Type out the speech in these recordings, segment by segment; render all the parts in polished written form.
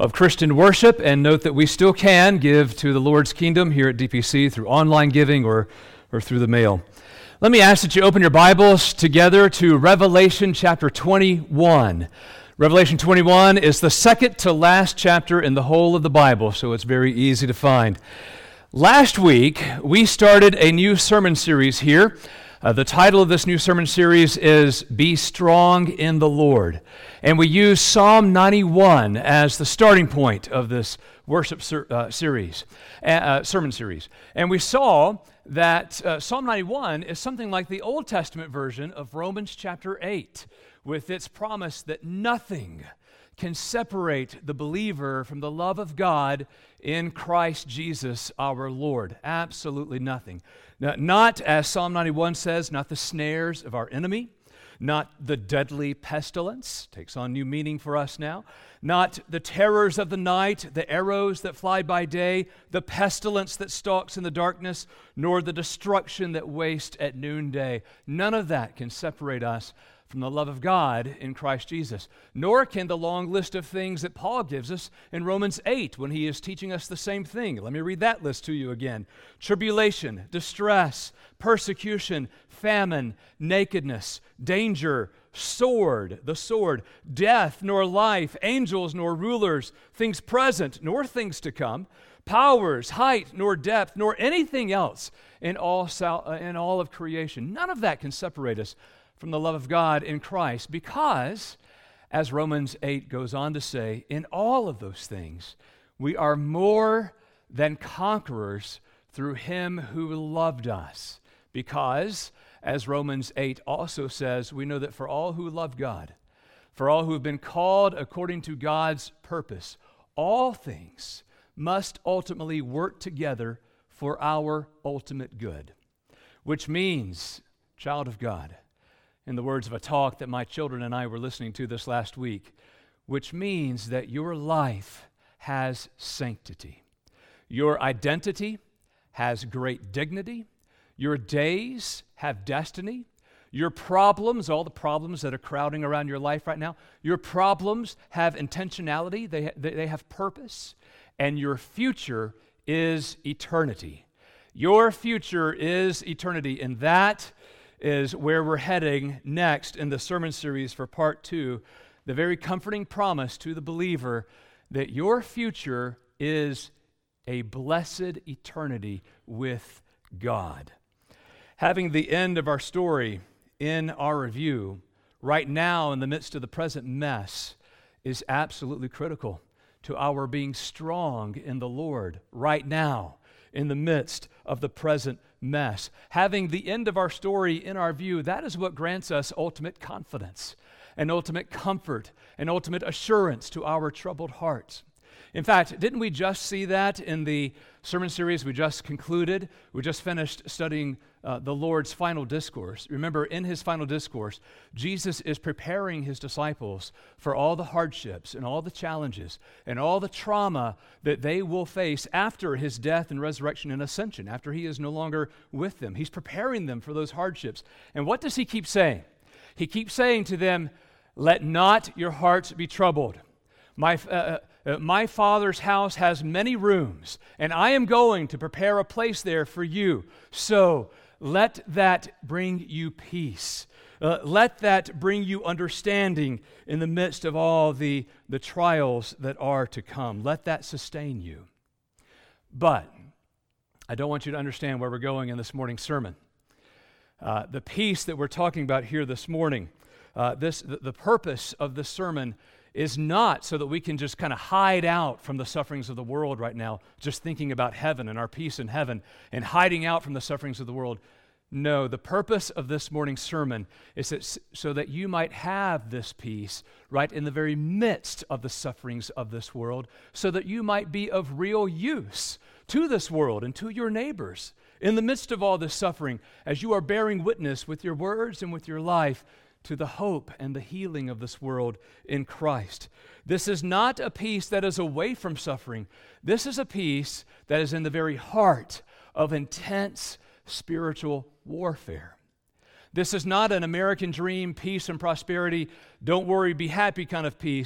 of Christian worship, and note that we still can give to the Lord's kingdom here at DPC through online giving or through the mail. Let me ask that you open your Bibles together to Revelation chapter 21. Revelation 21 is the second to last chapter in the whole of the Bible, so it's very easy to find. Last week, we started a new sermon series here. The title of this new sermon series is Be Strong in the Lord. And we use Psalm 91 as the starting point of this worship sermon series. And we saw that Psalm 91 is something like the Old Testament version of Romans chapter 8, with its promise that nothing can separate the believer from the love of God in Christ Jesus our Lord. Absolutely nothing. Not, as Psalm 91 says, not the snares of our enemy, not the deadly pestilence, takes on new meaning for us now, not the terrors of the night, the arrows that fly by day, the pestilence that stalks in the darkness, nor the destruction that wastes at noonday. None of that can separate us from the love of God in Christ Jesus, nor can the long list of things that Paul gives us in Romans 8 when he is teaching us the same thing. Let me read that list to you again. Tribulation, distress, persecution, famine, nakedness, danger, sword, the sword, death nor life, angels nor rulers, things present nor things to come, powers, height nor depth, nor anything else in all of creation. None of that can separate us from the love of God in Christ, because, as Romans 8 goes on to say, in all of those things, we are more than conquerors through Him who loved us. Because, as Romans 8 also says, we know that for all who love God, for all who have been called according to God's purpose, all things must ultimately work together for our ultimate good. Which means, child of God, in the words of a talk that my children and I were listening to this last week, which means that your life has sanctity. Your identity has great dignity. Your days have destiny. Your problems, all the problems that are crowding around your life right now, your problems have intentionality, they have purpose, and your future is eternity. Your future is eternity, and that is where we're heading next in the sermon series for part 2, the very comforting promise to the believer that your future is a blessed eternity with God. Having the end of our story in our review right now in the midst of the present mess is absolutely critical to our being strong in the Lord right now in the midst of the present mess. Having the end of our story in our view, that is what grants us ultimate confidence and ultimate comfort and ultimate assurance to our troubled hearts. In fact, didn't we just see that in the sermon series we just concluded? We just finished studying the Lord's final discourse. Remember, in his final discourse, Jesus is preparing his disciples for all the hardships and all the challenges and all the trauma that they will face after his death and resurrection and ascension, after he is no longer with them. He's preparing them for those hardships. And what does he keep saying? He keeps saying to them, "Let not your hearts be troubled. My Father's house has many rooms, and I am going to prepare a place there for you. So let that bring you peace. Let that bring you understanding in the midst of all the trials that are to come. Let that sustain you." But I don't want you to understand where we're going in this morning's sermon. The peace that we're talking about here this morning, the purpose of this sermon is not so that we can just kind of hide out from the sufferings of the world right now, just thinking about heaven and our peace in heaven and hiding out from the sufferings of the world. No, the purpose of this morning's sermon is so that you might have this peace right in the very midst of the sufferings of this world, so that you might be of real use to this world and to your neighbors in the midst of all this suffering, as you are bearing witness with your words and with your life to the hope and the healing of this world in Christ. This is not a peace that is away from suffering. This is a peace that is in the very heart of intense spiritual warfare. This is not an American dream, peace and prosperity, don't worry, be happy kind of peace.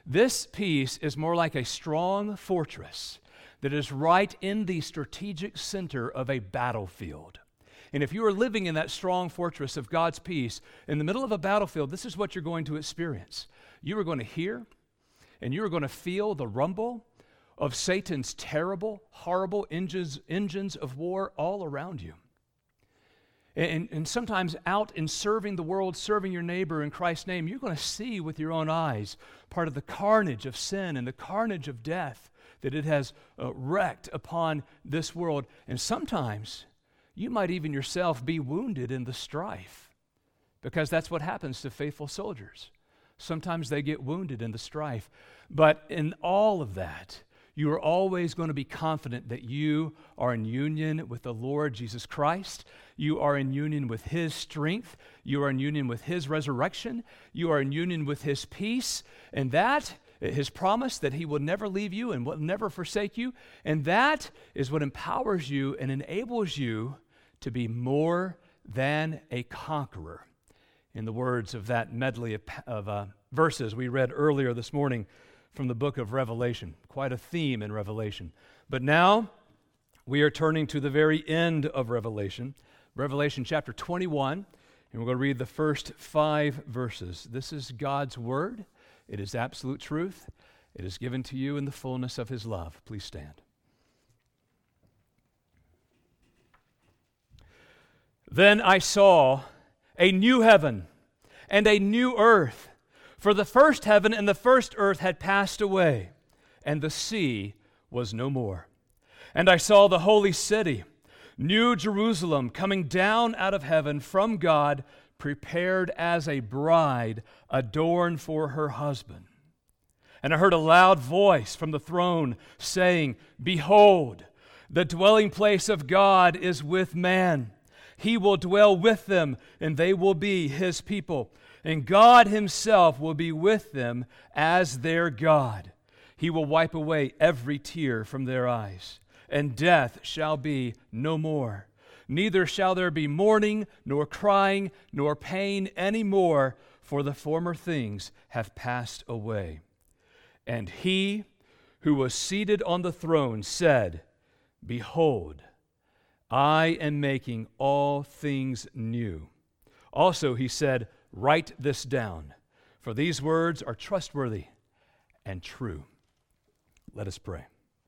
This peace is more like a strong fortress that is right in the strategic center of a battlefield. And if you are living in that strong fortress of God's peace, in the middle of a battlefield, this is what you're going to experience. You are going to hear and you are going to feel the rumble of Satan's terrible, horrible engines of war all around you. And sometimes out in serving the world, serving your neighbor in Christ's name, you're going to see with your own eyes part of the carnage of sin and the carnage of death that it has wreaked upon this world. And sometimes you might even yourself be wounded in the strife, because that's what happens to faithful soldiers. Sometimes they get wounded in the strife. But in all of that, you are always going to be confident that you are in union with the Lord Jesus Christ. You are in union with His strength. You are in union with His resurrection. You are in union with His peace. And that, His promise that He will never leave you and will never forsake you. And that is what empowers you and enables you to be more than a conqueror. In the words of that medley of verses we read earlier this morning from the book of Revelation. Quite a theme in Revelation. But now we are turning to the very end of Revelation, Revelation chapter 21, and we're going to read the first 5 verses. This is God's word. It is absolute truth. It is given to you in the fullness of His love. Please stand. Then I saw a new heaven and a new earth, for the first heaven and the first earth had passed away, and the sea was no more. And I saw the holy city, New Jerusalem, coming down out of heaven from God, prepared as a bride adorned for her husband. And I heard a loud voice from the throne saying, "Behold, the dwelling place of God is with man. He will dwell with them, and they will be His people. And God Himself will be with them as their God. He will wipe away every tear from their eyes, and death shall be no more. Neither shall there be mourning, nor crying, nor pain any more, for the former things have passed away." And He who was seated on the throne said, "Behold, I am making all things new." Also He said, "Write this down, for these words are trustworthy and true." Let us pray.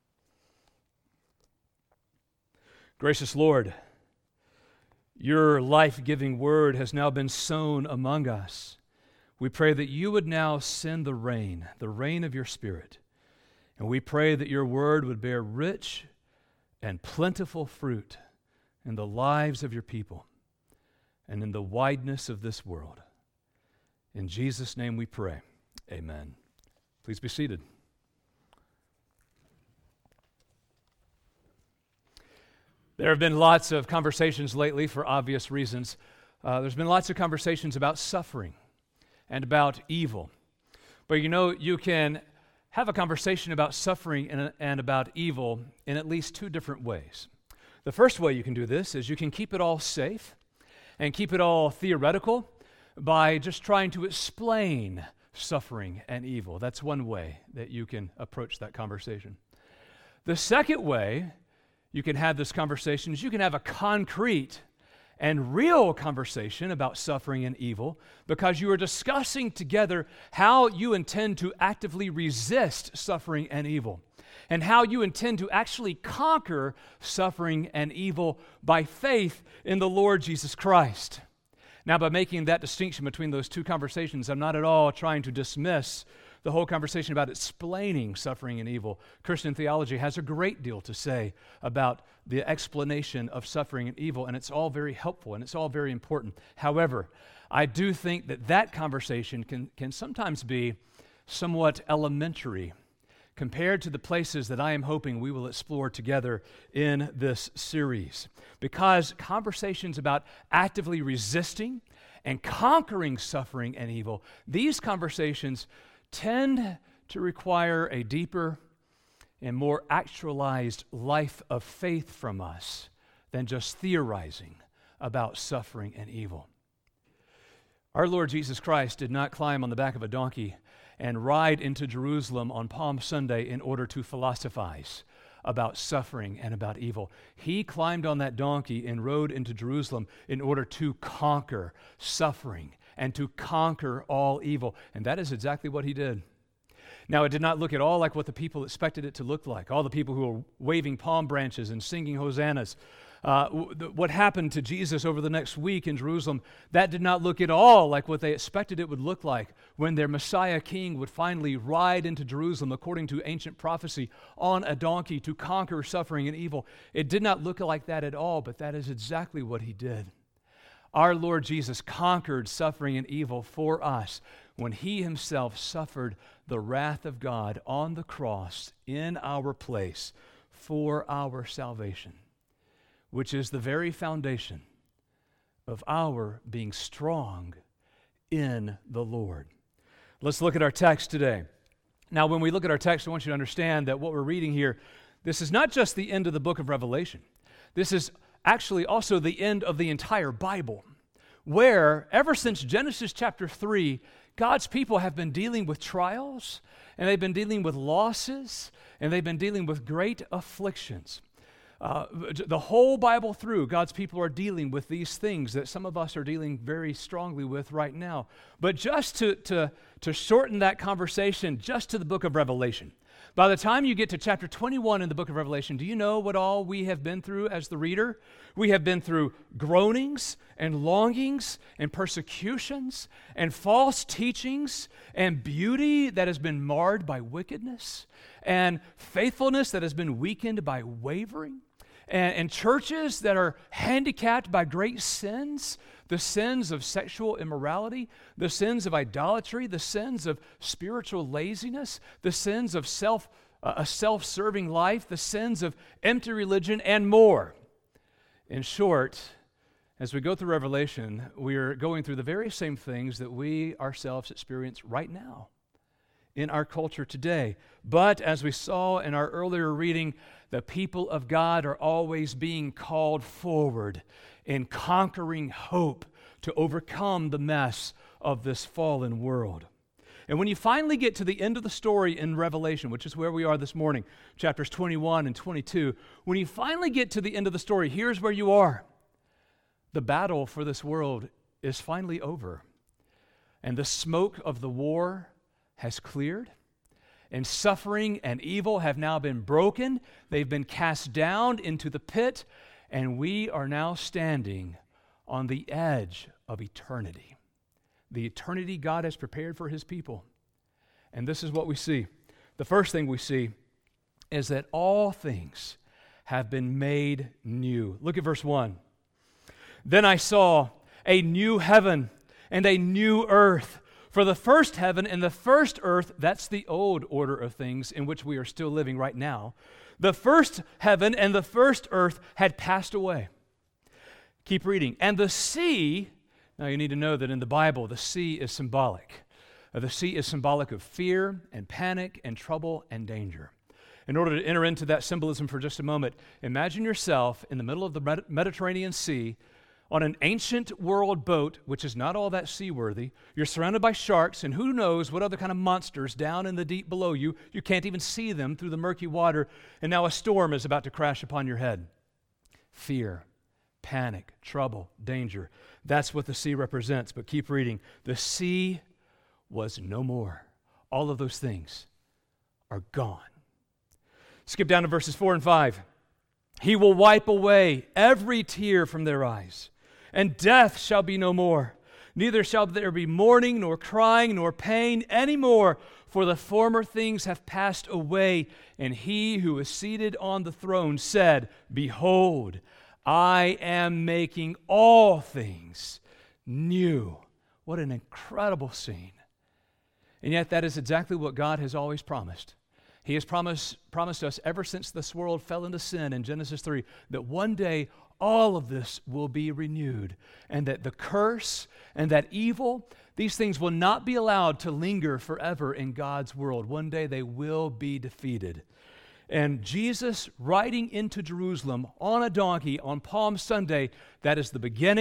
Gracious Lord, Your life-giving word has now been sown among us. We pray that You would now send the rain of Your Spirit. And we pray that Your word would bear rich and plentiful fruit in the lives of Your people and in the wideness of this world. In Jesus' name we pray. Amen. Please be seated. There have been lots of conversations lately for obvious reasons. There's been lots of conversations about suffering and about evil. But you can have a conversation about suffering and about evil in at least 2 different ways. The first way you can do this is you can keep it all safe and keep it all theoretical by just trying to explain suffering and evil. That's one way that you can approach that conversation. The second way you can have this conversation is you can have a concrete and real conversation about suffering and evil, because you are discussing together how you intend to actively resist suffering and evil, and how you intend to actually conquer suffering and evil by faith in the Lord Jesus Christ. Now, by making that distinction between those 2 conversations, I'm not at all trying to dismiss the whole conversation about explaining suffering and evil. Christian theology has a great deal to say about the explanation of suffering and evil, and it's all very helpful and it's all very important. However, I do think that conversation can sometimes be somewhat elementary compared to the places that I am hoping we will explore together in this series. Because conversations about actively resisting and conquering suffering and evil, these conversations tend to require a deeper and more actualized life of faith from us than just theorizing about suffering and evil. Our Lord Jesus Christ did not climb on the back of a donkey and ride into Jerusalem on Palm Sunday in order to philosophize about suffering and about evil. He climbed on that donkey and rode into Jerusalem in order to conquer suffering and to conquer all evil. And that is exactly what he did. Now, it did not look at all like what the people expected it to look like. All the people who were waving palm branches and singing hosannas. What happened to Jesus over the next week in Jerusalem, that did not look at all like what they expected it would look like when their Messiah King would finally ride into Jerusalem, according to ancient prophecy, on a donkey to conquer suffering and evil. It did not look like that at all, but that is exactly what he did. Our Lord Jesus conquered suffering and evil for us when he himself suffered the wrath of God on the cross in our place for our salvation, which is the very foundation of our being strong in the Lord. Let's look at our text today. Now, when we look at our text, I want you to understand that what we're reading here, this is not just the end of the book of Revelation. This is actually also the end of the entire Bible, where ever since Genesis chapter 3, God's people have been dealing with trials, and they've been dealing with losses, and they've been dealing with great afflictions. The whole Bible through, God's people are dealing with these things that some of us are dealing very strongly with right now. But just to shorten that conversation just to the book of Revelation, by the time you get to chapter 21 in the book of Revelation, do you know what all we have been through as the reader? We have been through groanings and longings and persecutions and false teachings and beauty that has been marred by wickedness and faithfulness that has been weakened by wavering and churches that are handicapped by great sins, the sins of sexual immorality, the sins of idolatry, the sins of spiritual laziness, the sins of a self-serving life, the sins of empty religion, and more. In short, as we go through Revelation, we are going through the very same things that we ourselves experience right now in our culture today. But as we saw in our earlier reading, the people of God are always being called forward in conquering hope to overcome the mess of this fallen world. And when you finally get to the end of the story in Revelation, which is where we are this morning, chapters 21 and 22, when you finally get to the end of the story, here's where you are. The battle for this world is finally over, and the smoke of the war has cleared, and suffering and evil have now been broken. They've been cast down into the pit, and we are now standing on the edge of eternity. The eternity God has prepared for his people. And this is what we see. The first thing we see is that all things have been made new. Look at verse 1. Then I saw a new heaven and a new earth. For the first heaven and the first earth, that's the old order of things in which we are still living right now. The first heaven and the first earth had passed away. Keep reading. And the sea, now you need to know that in the Bible, the sea is symbolic. The sea is symbolic of fear and panic and trouble and danger. In order to enter into that symbolism for just a moment, imagine yourself in the middle of the Mediterranean Sea on an ancient world boat, which is not all that seaworthy. You're surrounded by sharks and who knows what other kind of monsters down in the deep below you. You can't even see them through the murky water, and now a storm is about to crash upon your head. Fear, panic, trouble, danger. That's what the sea represents. But keep reading. The sea was no more. All of those things are gone. Skip down to verses 4 and 5. He will wipe away every tear from their eyes, and death shall be no more. Neither shall there be mourning, nor crying, nor pain any more, for the former things have passed away. And he who is seated on the throne said, Behold, I am making all things new. What an incredible scene. And yet that is exactly what God has always promised. He has promised us ever since this world fell into sin in Genesis 3 that one day all of this will be renewed, and that the curse and that evil, these things will not be allowed to linger forever in God's world. One day they will be defeated. And Jesus riding into Jerusalem on a donkey on Palm Sunday, that is the beginning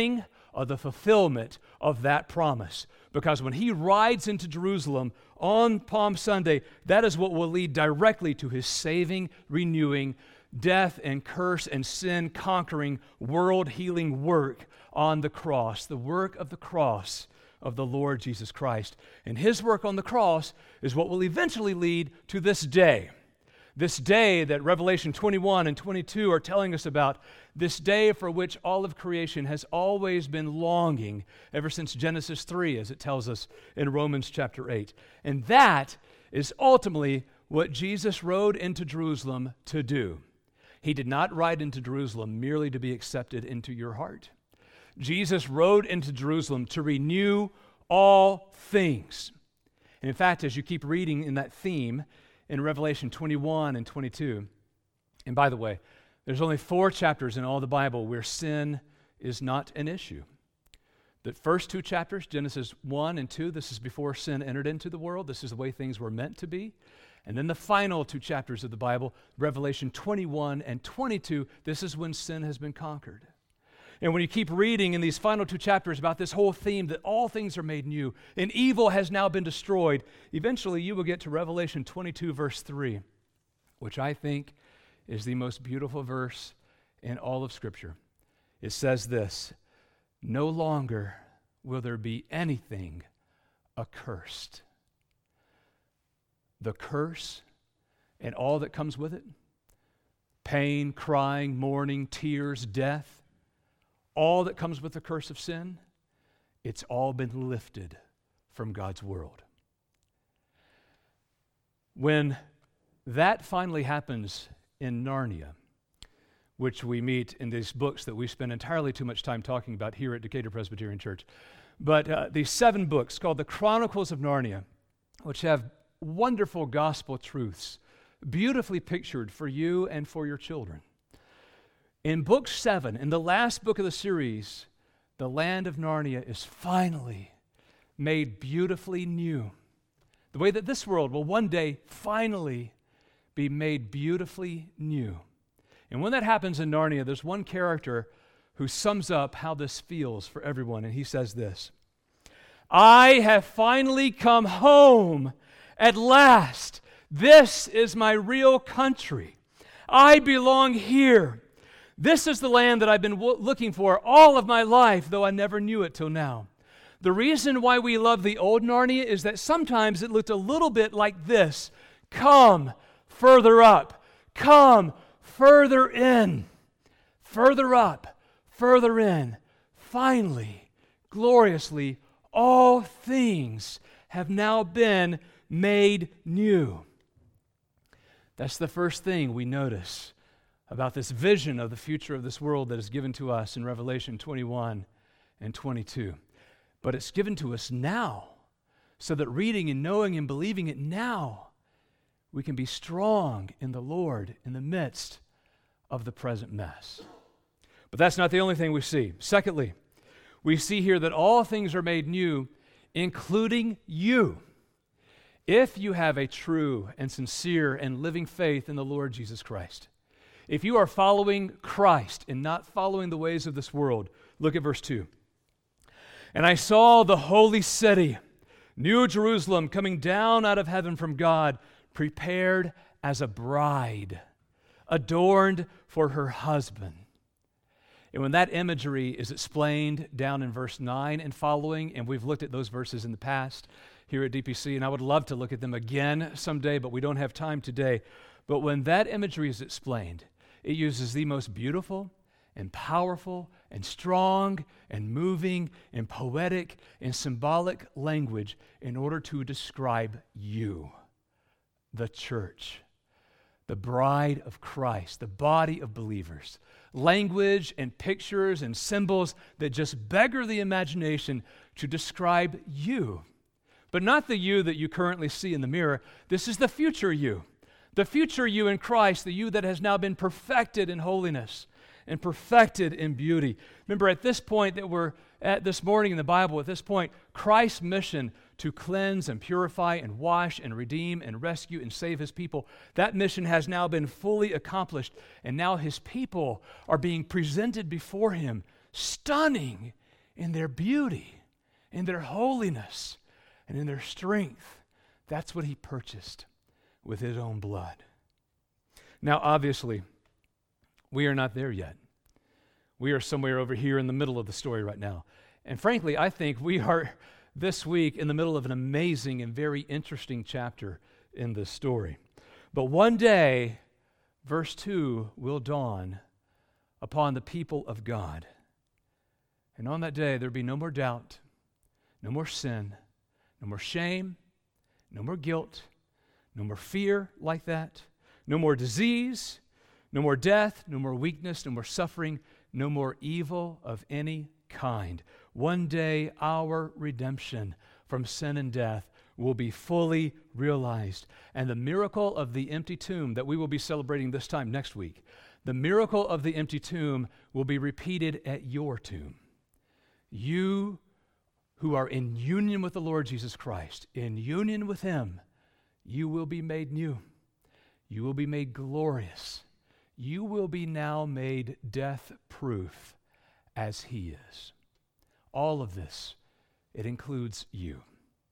of the fulfillment of that promise. Because when he rides into Jerusalem on Palm Sunday, that is what will lead directly to his saving, renewing, death and curse and sin conquering, world healing work on the cross, the work of the cross of the Lord Jesus Christ. And his work on the cross is what will eventually lead to this day that Revelation 21 and 22 are telling us about, this day for which all of creation has always been longing ever since Genesis 3, as it tells us in Romans chapter 8. And that is ultimately what Jesus rode into Jerusalem to do. He did not ride into Jerusalem merely to be accepted into your heart. Jesus rode into Jerusalem to renew all things. And in fact, as you keep reading in that theme in Revelation 21 and 22, and by the way, there's only 4 chapters in all the Bible where sin is not an issue. The first 2 chapters, Genesis 1 and 2, this is before sin entered into the world. This is the way things were meant to be. And then the final 2 chapters of the Bible, Revelation 21 and 22, this is when sin has been conquered. And when you keep reading in these final 2 chapters about this whole theme that all things are made new and evil has now been destroyed, eventually you will get to Revelation 22, verse 3, which I think is the most beautiful verse in all of Scripture. It says this: "No longer will there be anything accursed." The curse and all that comes with it, pain, crying, mourning, tears, death, all that comes with the curse of sin, it's all been lifted from God's world. When that finally happens in Narnia, which we meet in these books that we spend entirely too much time talking about here at Decatur Presbyterian Church, but these 7 books called the Chronicles of Narnia, which have wonderful gospel truths, beautifully pictured for you and for your children. In book 7, in the last book of the series, the land of Narnia is finally made beautifully new. The way that this world will one day finally be made beautifully new. And when that happens in Narnia, there's one character who sums up how this feels for everyone, and he says this: "I have finally come home at last. This is my real country. I belong here. This is the land that I've been looking for all of my life, though I never knew it till now." The reason why we love the old Narnia is that sometimes it looked a little bit like this: come further up, come further in, further up, further in. Finally, gloriously, all things have now been made new. That's the first thing we notice about this vision of the future of this world that is given to us in Revelation 21 and 22. But it's given to us now, so that reading and knowing and believing it now, we can be strong in the Lord in the midst of the present mess. But that's not the only thing we see. Secondly, we see here that all things are made new, including you, if you have a true and sincere and living faith in the Lord Jesus Christ. If you are following Christ and not following the ways of this world, look at verse 2. "And I saw the holy city, New Jerusalem, coming down out of heaven from God, prepared as a bride, adorned for her husband." And when that imagery is explained down in verse 9 and following, and we've looked at those verses in the past here at DPC, and I would love to look at them again someday, but we don't have time today. But when that imagery is explained, it uses the most beautiful and powerful and strong and moving and poetic and symbolic language in order to describe you, the church, the bride of Christ, the body of believers. Language and pictures and symbols that just beggar the imagination to describe you. But not the you that you currently see in the mirror. This is the future you. The future you in Christ, the you that has now been perfected in holiness and perfected in beauty. Remember, at this point that we're at this morning in the Bible, at this point, Christ's mission to cleanse and purify and wash and redeem and rescue and save his people, that mission has now been fully accomplished, and now his people are being presented before him, stunning in their beauty, in their holiness, and in their strength. That's what he purchased with his own blood. Now, obviously, we are not there yet. We are somewhere over here in the middle of the story right now. And frankly, I think we are this week in the middle of an amazing and very interesting chapter in this story. But one day, verse 2 will dawn upon the people of God. And on that day, there'll be no more doubt, no more sin, no more shame, no more guilt, no more fear like that, no more disease, no more death, no more weakness, no more suffering, no more evil of any kind. One day, our redemption from sin and death will be fully realized. And the miracle of the empty tomb that we will be celebrating this time next week, the miracle of the empty tomb will be repeated at your tomb. You who are in union with the Lord Jesus Christ, in union with Him, you will be made new. You will be made glorious. You will be now made death-proof as He is. All of this, it includes you.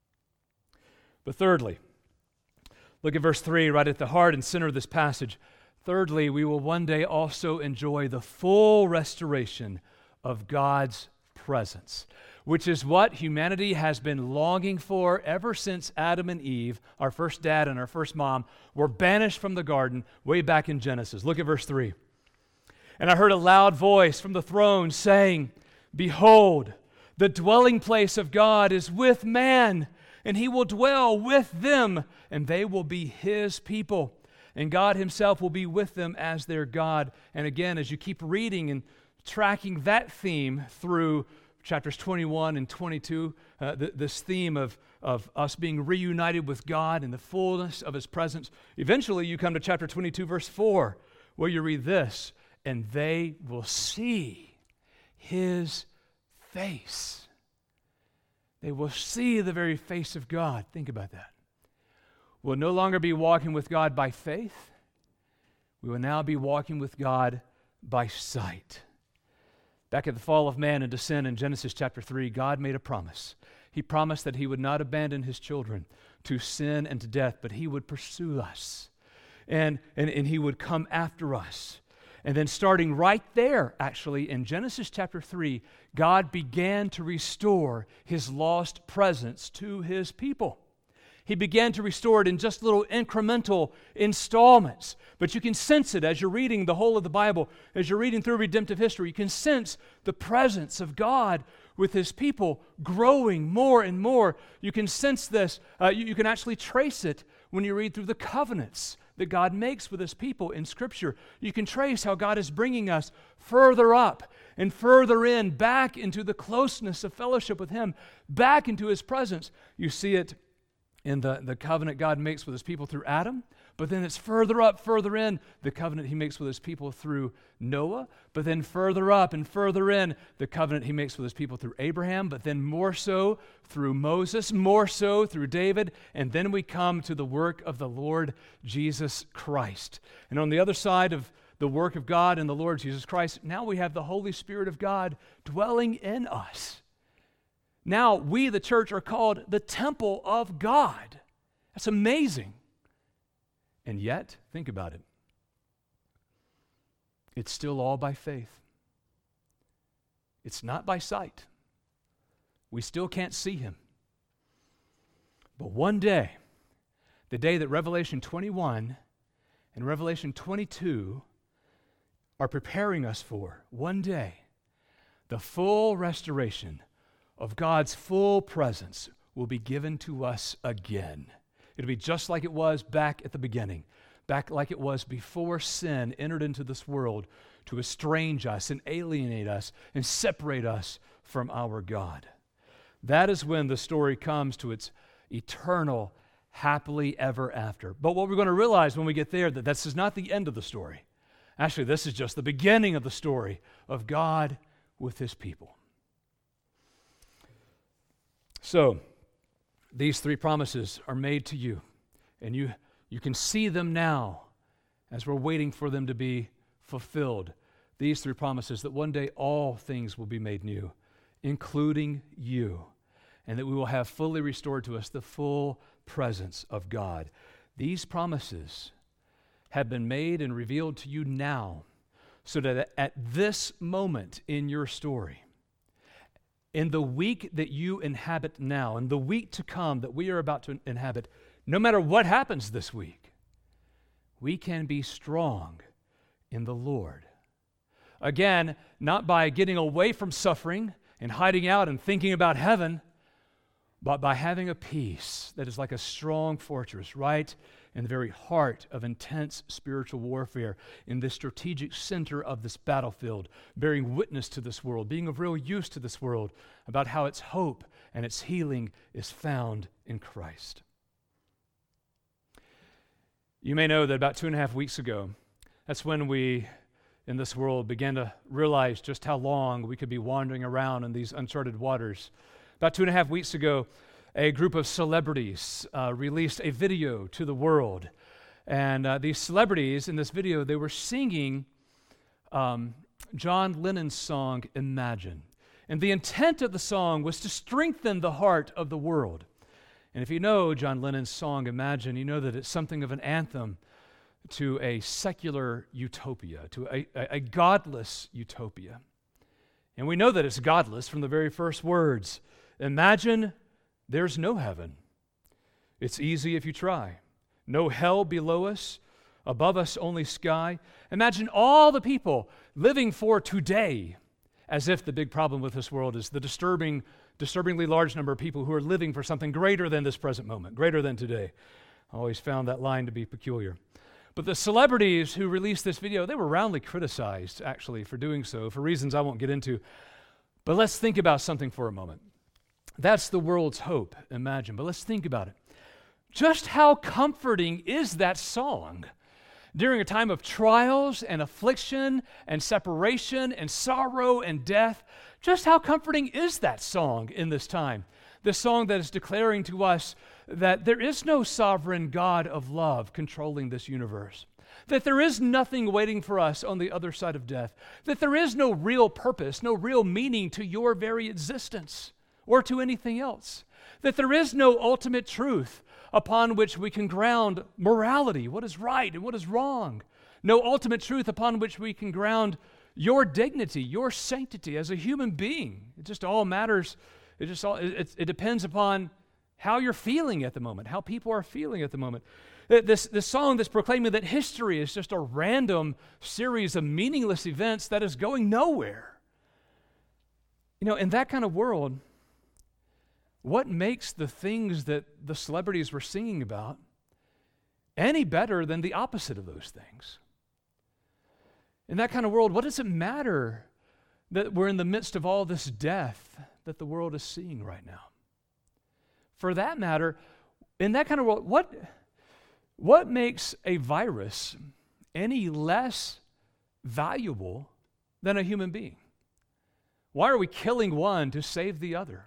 But thirdly, look at verse 3, right at the heart and center of this passage. Thirdly, we will one day also enjoy the full restoration of God's presence, which is what humanity has been longing for ever since Adam and Eve, our first dad and our first mom, were banished from the garden way back in Genesis. Look at verse 3. And I heard a loud voice from the throne saying, "Behold, the dwelling place of God is with man, and He will dwell with them, and they will be His people. And God Himself will be with them as their God." And again, as you keep reading and tracking that theme through chapters 21 and 22, this theme of us being reunited with God in the fullness of His presence, eventually you come to chapter 22, verse 4, where you read this, "And they will see His face." They will see the very face of God. Think about that. We'll no longer be walking with God by faith. We will now be walking with God by sight. Back at the fall of man into sin in Genesis chapter 3, God made a promise. He promised that He would not abandon His children to sin and to death, but He would pursue us, and He would come after us. And then starting right there, actually, in Genesis chapter 3, God began to restore His lost presence to His people. He began to restore it in just little incremental installments. But you can sense it as you're reading the whole of the Bible, as you're reading through redemptive history. You can sense the presence of God with His people growing more and more. You can sense this. You can actually trace it when you read through the covenants that God makes with His people in Scripture. You can trace how God is bringing us further up and further in, back into the closeness of fellowship with Him, back into His presence. You see it in the covenant God makes with His people through Adam, but then it's further up, further in, the covenant He makes with His people through Noah, but then further up and further in, the covenant He makes with His people through Abraham, but then more so through Moses, more so through David, and then we come to the work of the Lord Jesus Christ. And on the other side of the work of God and the Lord Jesus Christ, now we have the Holy Spirit of God dwelling in us. Now we, the church, are called the temple of God. That's amazing. And yet, think about it. It's still all by faith. It's not by sight. We still can't see Him. But one day, the day that Revelation 21 and Revelation 22 are preparing us for, one day, the full restoration of God's full presence will be given to us again. It'll be just like it was back at the beginning, back like it was before sin entered into this world to estrange us and alienate us and separate us from our God. That is when the story comes to its eternal, happily ever after. But what we're going to realize when we get there, that this is not the end of the story. Actually, this is just the beginning of the story of God with His people. So, these three promises are made to you, and you can see them now as we're waiting for them to be fulfilled. These three promises that one day all things will be made new, including you, and that we will have fully restored to us the full presence of God. These promises have been made and revealed to you now, so that at this moment in your story, in the week that you inhabit now, in the week to come that we are about to inhabit, no matter what happens this week, we can be strong in the Lord. Again, not by getting away from suffering and hiding out and thinking about heaven, but by having a peace that is like a strong fortress right in the very heart of intense spiritual warfare, in the strategic center of this battlefield, bearing witness to this world, being of real use to this world about how its hope and its healing is found in Christ. You may know that about 2.5 weeks ago, that's when we in this world began to realize just how long we could be wandering around in these uncharted waters. About 2.5 weeks ago, a group of celebrities released a video to the world. And these celebrities in this video, they were singing John Lennon's song, Imagine. And the intent of the song was to strengthen the heart of the world. And if you know John Lennon's song, Imagine, you know that it's something of an anthem to a secular utopia, to a godless utopia. And we know that it's godless from the very first words. Imagine there's no heaven. It's easy if you try. No hell below us, above us only sky. Imagine all the people living for today, as if the big problem with this world is the disturbingly large number of people who are living for something greater than this present moment, greater than today. I always found that line to be peculiar. But the celebrities who released this video, they were roundly criticized, actually, for doing so, for reasons I won't get into. But let's think about something for a moment. That's the world's hope, Imagine. But let's think about it. Just how comforting is that song during a time of trials and affliction and separation and sorrow and death? Just how comforting is that song in this time? The song that is declaring to us that there is no sovereign God of love controlling this universe, that there is nothing waiting for us on the other side of death, that there is no real purpose, no real meaning to your very existence or to anything else, that there is no ultimate truth upon which we can ground morality, what is right and what is wrong, no ultimate truth upon which we can ground your dignity, your sanctity as a human being. It just all matters. It depends upon how you're feeling at the moment, how people are feeling at the moment. This song that's proclaiming that history is just a random series of meaningless events that is going nowhere. You know, in that kind of world, what makes the things that the celebrities were singing about any better than the opposite of those things? In that kind of world, what does it matter that we're in the midst of all this death that the world is seeing right now? For that matter, in that kind of world, what makes a virus any less valuable than a human being? Why are we killing one to save the other?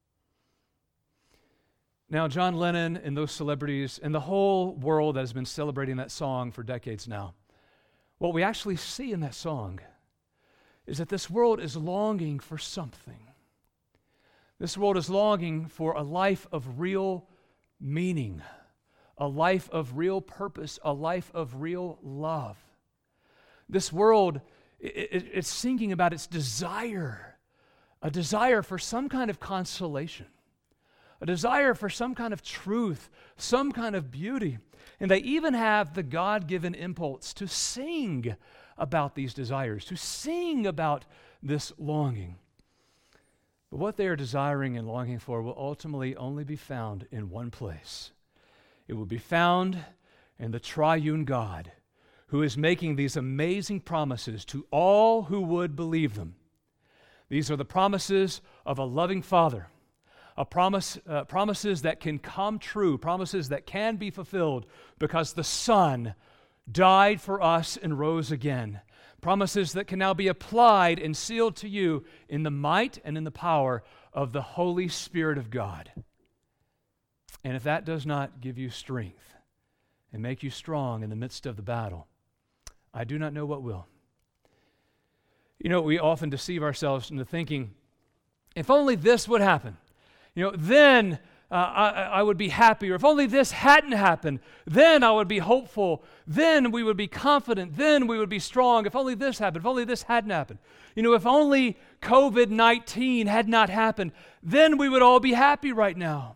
Now, John Lennon and those celebrities and the whole world that has been celebrating that song for decades now, what we actually see in that song is that this world is longing for something. This world is longing for a life of real meaning, a life of real purpose, a life of real love. This world, it's singing about its desire, a desire for some kind of consolation, a desire for some kind of truth, some kind of beauty. And they even have the God-given impulse to sing about these desires, to sing about this longing. But what they are desiring and longing for will ultimately only be found in one place. It will be found in the triune God, who is making these amazing promises to all who would believe them. These are the promises of a loving Father, promises that can come true, promises that can be fulfilled because the Son died for us and rose again. Promises that can now be applied and sealed to you in the might and in the power of the Holy Spirit of God. And if that does not give you strength and make you strong in the midst of the battle, I do not know what will. You know, we often deceive ourselves into thinking if only this would happen, then I would be happy. Or if only this hadn't happened, then I would be hopeful. Then we would be confident. Then we would be strong. If only this happened. If only this hadn't happened. If only COVID-19 had not happened, then we would all be happy right now.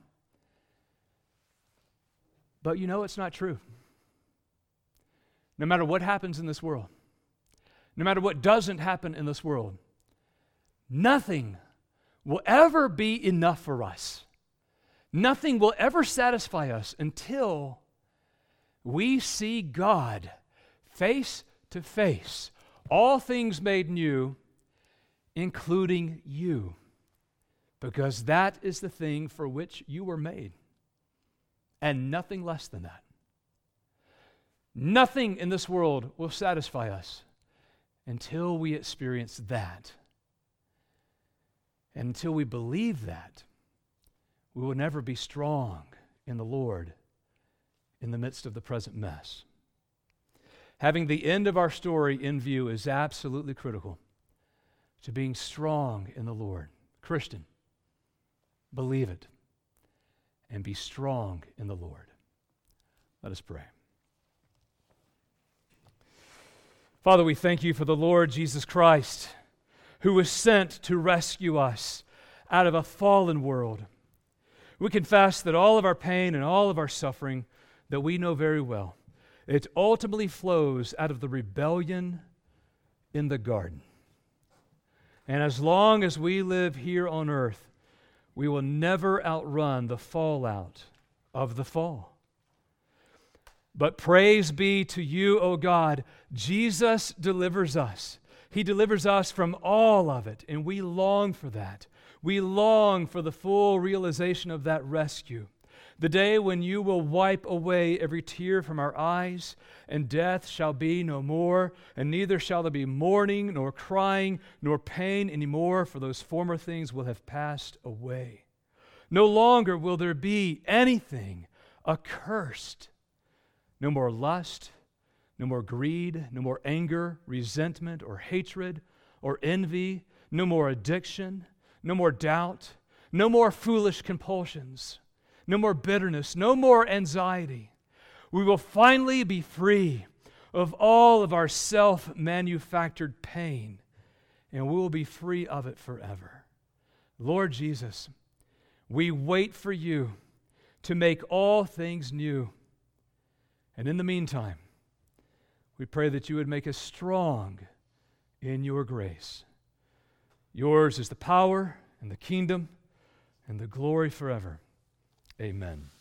But it's not true. No matter what happens in this world, no matter what doesn't happen in this world, nothing will ever be enough for us. Nothing will ever satisfy us until we see God face to face, all things made new, including you, because that is the thing for which you were made, and nothing less than that. Nothing in this world will satisfy us until we experience that. And until we believe that, we will never be strong in the Lord in the midst of the present mess. Having the end of our story in view is absolutely critical to being strong in the Lord. Christian, believe it and be strong in the Lord. Let us pray. Father, we thank you for the Lord Jesus Christ, who was sent to rescue us out of a fallen world. We confess that all of our pain and all of our suffering that we know very well, it ultimately flows out of the rebellion in the garden. And as long as we live here on earth, we will never outrun the fallout of the fall. But praise be to you, O God, Jesus delivers us. He delivers us from all of it, and we long for that. We long for the full realization of that rescue. The day when you will wipe away every tear from our eyes, and death shall be no more, and neither shall there be mourning, nor crying, nor pain anymore, for those former things will have passed away. No longer will there be anything accursed. No more lust, no more greed, no more anger, resentment, or hatred, or envy, no more addiction, no more doubt, no more foolish compulsions, no more bitterness, no more anxiety. We will finally be free of all of our self-manufactured pain, and we will be free of it forever. Lord Jesus, we wait for you to make all things new. And in the meantime, we pray that you would make us strong in your grace. Yours is the power and the kingdom and the glory forever. Amen.